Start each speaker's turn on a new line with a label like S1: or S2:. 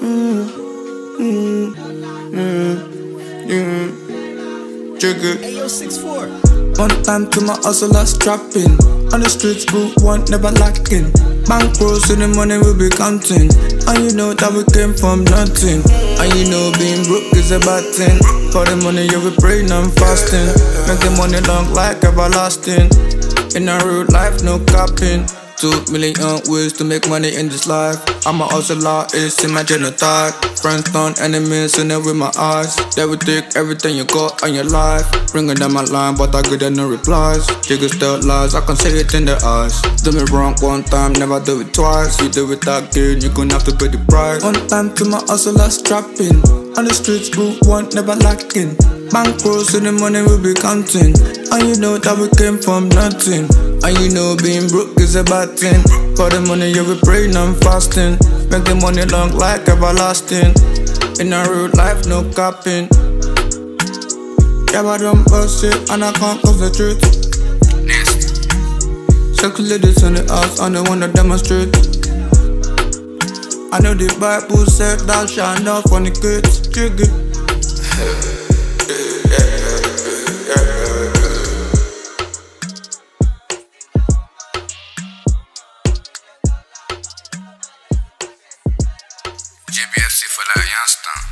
S1: Jigger.
S2: Ayo, 6'4".
S1: One time to my hustlers trapping. On the streets, good one never lacking. Bank rolls in the money we be counting. And you know that we came from nothing. And you know being broke is a bad thing. For the money you be praying and fasting. Make the money long like everlasting. In a real life, no capping. 2 million ways to make money in this life. I'm a hustler, it's in my genotype. Friends turn enemies in it with my eyes. They will take everything you got on your life. Bringing down my line, but I get no replies. Jiggers still lies, I can see it in their eyes. Do me wrong one time, never do it twice. You do it again, you gon' have to pay the price. One time to my hustlers trapping. On the streets, good one never lacking. Bank rolls in the money we be counting. And you know that we came from nothing. And you know being broke is a bad thing. For the money you be praying and fasting. Make the money long like everlasting. In a real life, no capping. Yeah, but I don't bust it and I can't concentrate. Sexy ladies in the house and they wanna demonstrate. I know the Bible said thou shalt not fornicate. Jiggy.
S3: GBFC for l'instant.